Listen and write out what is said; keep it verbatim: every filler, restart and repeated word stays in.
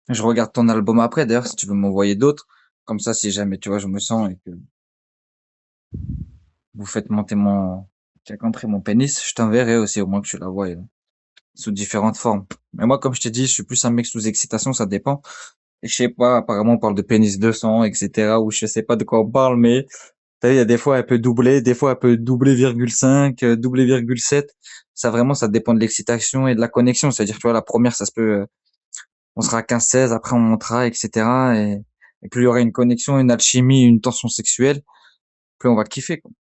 Je regarde ton album après, d'ailleurs, si tu veux m'envoyer d'autres. Comme ça, si jamais, tu vois, je me sens et que vous faites monter mon, j'ai compris, mon pénis, je t'enverrai aussi, au moins que tu la vois, euh, sous différentes formes. Mais moi, comme je t'ai dit, je suis plus un mec sous excitation, ça dépend. Et je sais pas, apparemment, on parle de pénis deux cents, et cetera, ou je sais pas de quoi on parle, mais, t'as vu, il y a des fois, elle peut doubler, des fois, elle peut doubler virgule cinq, euh, doubler virgule sept. Ça, vraiment, ça dépend de l'excitation et de la connexion. C'est-à-dire, tu vois, la première, ça se peut, euh, on sera à quinze seize, après on montera, et cetera. Et, et plus il y aura une connexion, une alchimie, une tension sexuelle, plus on va kiffer, quoi.